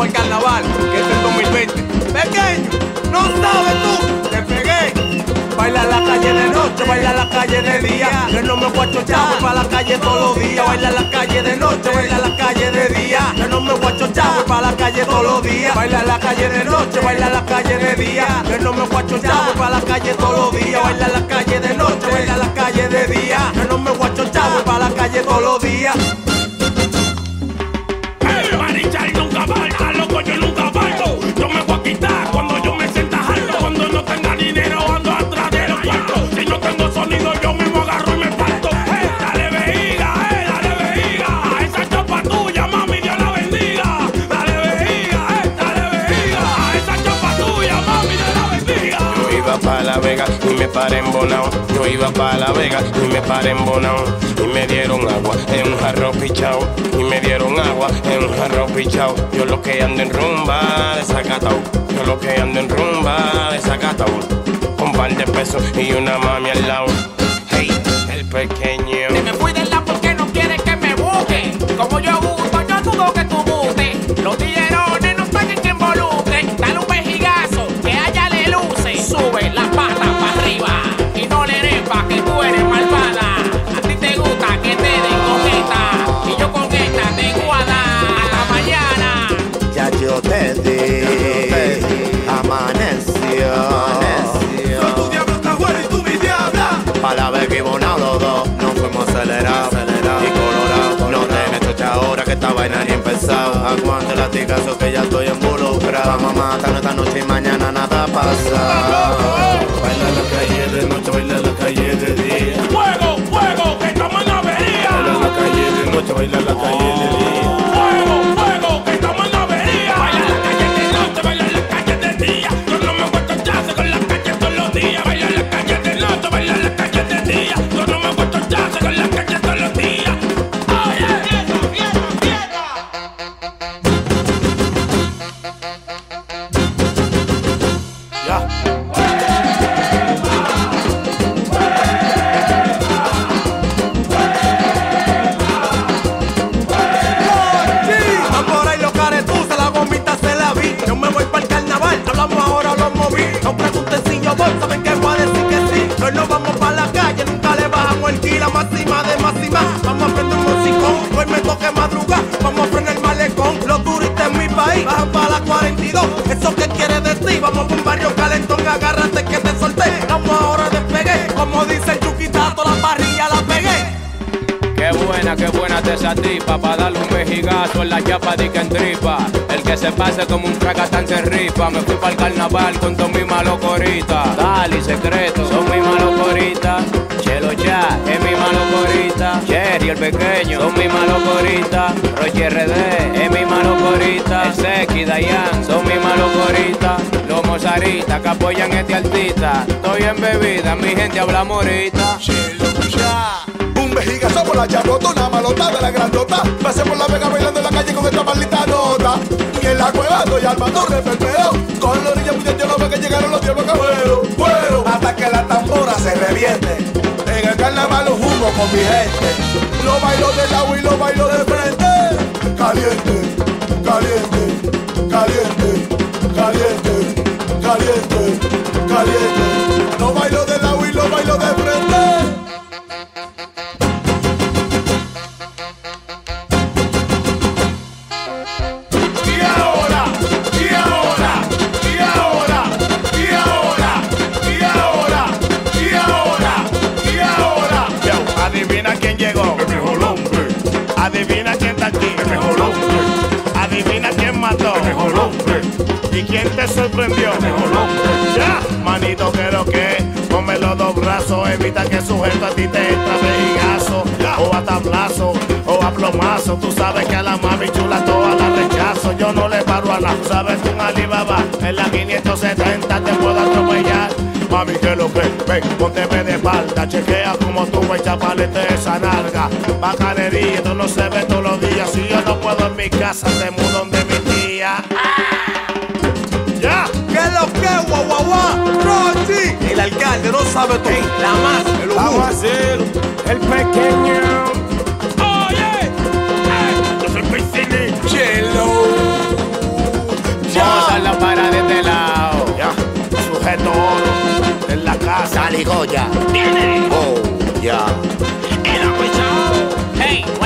para el carnaval, que es el 2020. Pequeño, no sabes tú, te pegué. Baila en la calle de noche, baila en la calle de día. Yo no me voy a chochar, voy para la calle todos los días. Baila en la calle de noche, baila en la calle de día. Yo no me voy a chochar, voy para la calle todos los días. Baila en la calle de noche, baila en la calle de día. Yo no me voy a chochar, voy para la calle todos los días. Baila en la calle de noche, baila en la calle de día. Yo no me voy a chochar, voy para la calle todos los días. Marichal nunca falta, loco, yo nunca falto. Yo me voy a quitar cuando yo me sienta alto. Cuando no tenga dinero ando atrás de los cuartos. Si no tengo sonido yo mismo agarro y me parto. Dale vejiga, a esa chapa tuya, mami, Dios la bendiga. Dale vejiga, a esa chapa tuya, mami, Dios la bendiga. Yo iba pa' La Vega y me paré en Bonao. Yo iba pa' La Vega y me paré en Bonao. Y me dieron agua en un jarro pichao. Y me dieron agua en un jarro pichao. Yo lo que ando en rumba desacatao. Yo lo que ando en rumba desacatao. Con par de pesos y una mami al lado. Hey, el pequeño. Si me fui del lado porque no quieres que me busque. Como yo gusto, yo dudo que tú gustes. Los tiguerones no están en volumen. Dale un vejigazo, que a ella le luce. Sube la pata para arriba y no le repa que tú eres malvada. A ti te gusta que te den con esta y yo con esta te guarda hasta mañana. Ya yo te di, amaneció. Soy tu diablo, está bueno y tú mi diabla. Pa' La Vega y Bonao los dos nos fuimos acelerados y colorados. No tenés chocha ahora que esta vaina ni empezado. Aguante el latigazo que ya estoy involucrado. Vamos a matarnos esta noche y mañana nada pasa. Baila en la calle de noche, baila en la calle de día. Fuego, fuego, que estamos en avería. Baila en la calle de noche, baila en la calle de día. Fuego, fuego, que estamos en avería. Baila en la calle de noche, baila en la calle de día. Yo no me voy a chochar con la calle todos los días. Baila en la calle de noche, baila en la calle de día. Yo no me voy a chochar con la calle todos los días. Oye, Ya. Van por ahí los caretuzas, la gomita se la vi. Yo me voy para el carnaval, hablamos ahora, los moví. No pregunten si yo voy, saben que voy a decir que sí. Hoy nos vamos para la calle, nunca le bajamos el kilo. Máxima de máxima, vamos a prender un musicón. Hoy me toque madrugar, vamos a frenar el malecón. Los turistas en mi país bajan para la 42. ¿Eso qué quiere decir? Vamos por un barrio calentón, agárrate que te solté. Vamos ahora despegué, como dice el chuquitato, la parrilla la pegué. Qué buena te esa tipa, pa' darle un vejigazo en la chapa di que entripa. El que se pase como un fracatán se rifa. Me fui pa'l carnaval con todos mis malocoritas. Dali, secreto, son mis malocoritas. Chelo ya, es mi malocorita. Cherry el pequeño, son mis malocoritas. Roche RD, es mi malocorita. El Seki, Dayan, son mis malocoritas. Los mozaritas que apoyan este artista. Estoy en bebida, mi gente habla morita. Un vejigazo por la charrota, una malota de la grandota. Pasé por La Vega bailando en la calle con esta maldita nota. Y en la cueva estoy armando un reperpero. Con la orilla muy yo no veo que llegaron los diablos cabueros. Fueron hasta que la tambora se reviente. En el carnaval los jugos con mi gente. Lo bailo del agua y lo bailo de frente. Caliente, caliente, caliente, caliente, caliente, caliente. Lo bailo del agua y lo bailo de frente. adivina quién llegó. El mejor hombre. Adivina quién está aquí. El mejor hombre. Adivina quién mató. El mejor hombre. ¿Y quién te sorprendió? El mejor hombre. Ya, manito, que lo que, ponme los dos brazos, evita que sujeto a ti te entra vejigazo, o a tablazo, o a plomazo. Tú sabes que a la mami chula toda la rechazo. Yo no le paro a nada. Tú sabes que un Alibaba en la 570 te puedo atropellar. Mami, que lo que, ven, pónteme de espalda. Chequea como tú, güey, chapalete esa nalga. Bacanería, esto no se ve todos los días. Si yo no puedo en mi casa, te mudo donde mi tía. ¡Ya! ¿Qué es lo que, guau, guau, guau? Rochi. El alcalde no sabe todo. La más, el Vamos a hacer el pequeño. ¡Oye! Yo soy Piscini. Chelo. oro en la casa. Sal y Goya. Viene. Oh, ya. El aguachao. Hey,